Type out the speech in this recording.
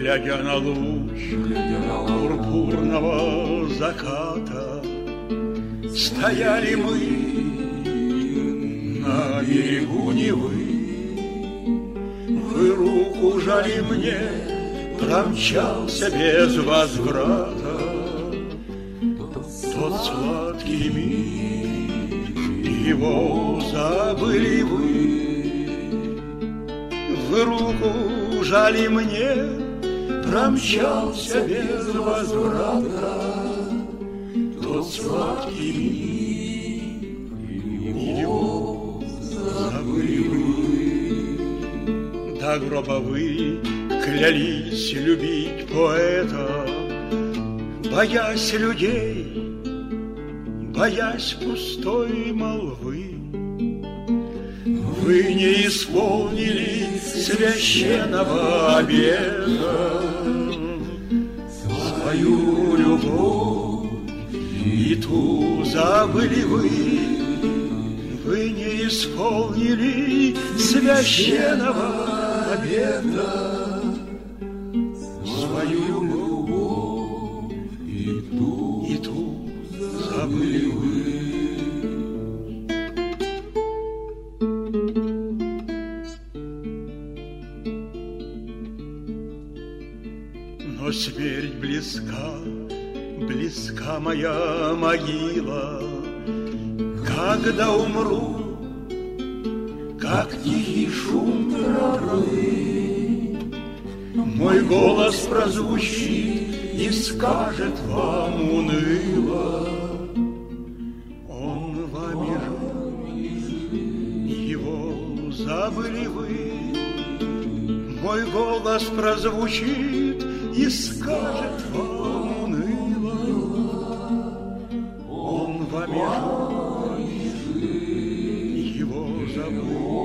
Глядя на луч пурпурного заката, стояли мы на берегу Невы. Вы руку жали мне, промчался без возврата тот сладкий миг, его забыли вы. Вы руку жали мне, промчался без возврата тот сладкий миг, его забыли вы. До гроба вы клялись любить поэта, боясь людей, боясь пустой молвы. Вы не исполнили священного обета, свою любовь и ту забыли вы. Вы не исполнили священного обета, свою любовь и ту забыли вы. Но смерть близка, близка моя могила. Когда умру, как тихий шум травы, мой голос прозвучит и скажет вам уныло: он вами жив, его забыли вы. Мой голос прозвучит и скажет вам уныло: он вами жив, его забыл.